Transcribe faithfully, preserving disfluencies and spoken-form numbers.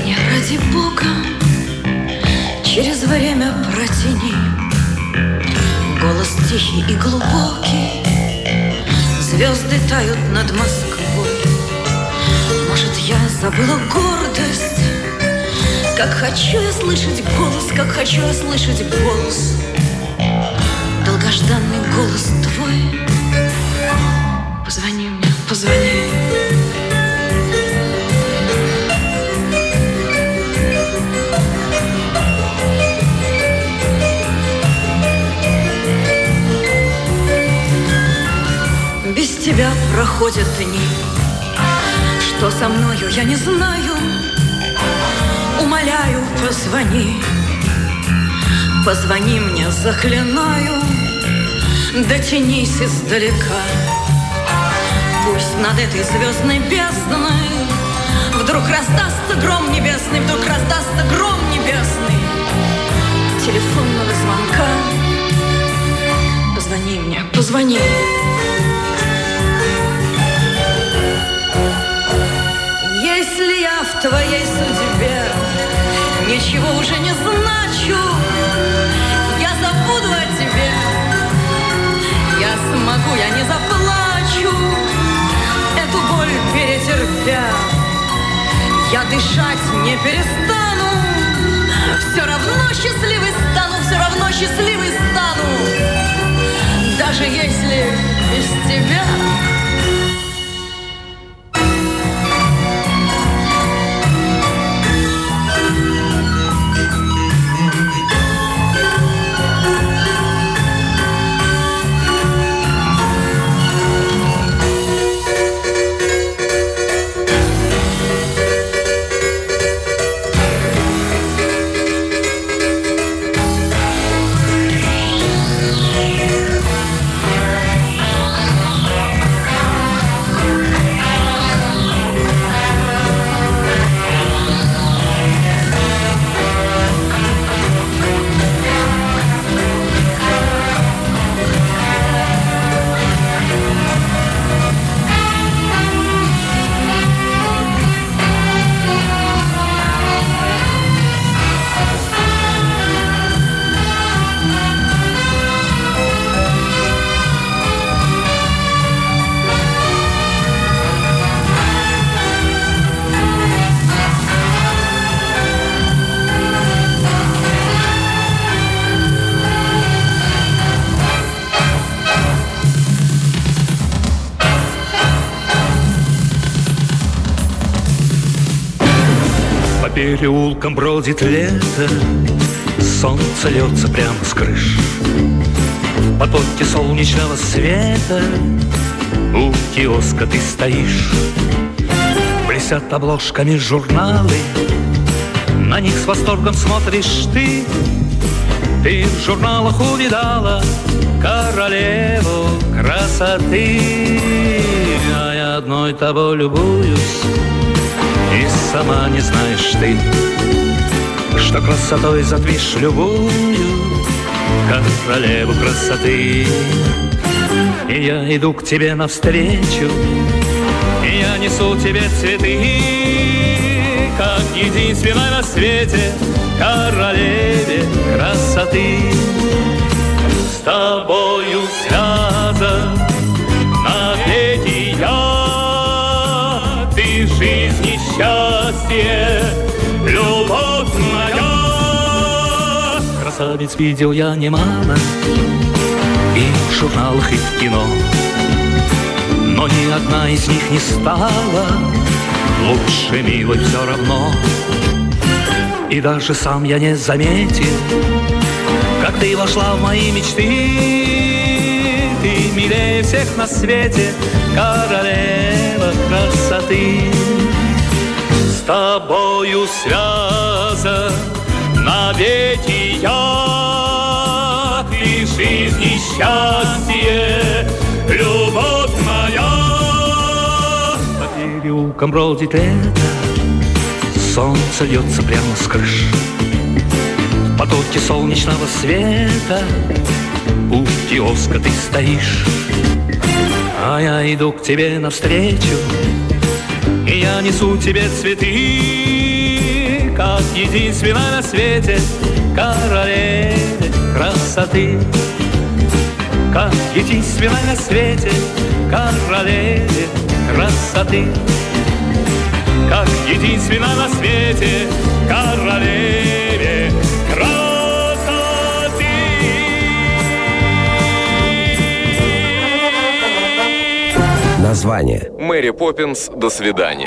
мне, ради Бога, через время протяни. Голос тихий и глубокий, звезды тают над Москвой. Может, я забыла гордость? Как хочу я слышать голос, как хочу я слышать голос, долгожданный голос твой. Позвони мне, позвони. Без тебя проходят дни. Что со мною, я не знаю. Умоляю, позвони. Позвони мне, заклинаю. Дотянись издалека. Пусть над этой звездной бездной вдруг раздастся гром небесный, вдруг раздастся гром небесный телефонного звонка. Позвони мне, позвони. Если я в твоей судьбе ничего уже не значу, я забуду о тебе. Я смогу, я не заплачу, эту боль перетерпя. Я дышать не перестану, все равно счастливой стану, все равно счастливой стану, даже если без тебя. Переулком бродит лето, солнце льется прямо с крыш. В потоке солнечного света у киоска ты стоишь. Блестят обложками журналы, на них с восторгом смотришь ты. Ты в журналах увидала королеву красоты, а я одной тобой любуюсь, и сама не знаешь ты, что красотой затмишь любую королеву красоты. И я иду к тебе навстречу, и я несу тебе цветы, как единственной на свете королеве красоты. С тобою связан навеки я, ты жизнь и счастье, любовь моя. Красавиц видел я немало и в журналах, и в кино, но ни одна из них не стала лучше милой все равно. И даже сам я не заметил, как ты вошла в мои мечты. Ты милее всех на свете, королева красоты. С тобою связан навеки я, ты жизнь и счастье, любовь моя. По переулкам бродит лето, солнце льется прямо с крыш. В потоке солнечного света у киоска ты стоишь. А я иду к тебе навстречу, и я несу тебе цветы, как единственной на свете королеве красоты, как единственной на свете королеве красоты, как единственной на свете королеве красоты. Название. Мэри Поппинс «До свидания».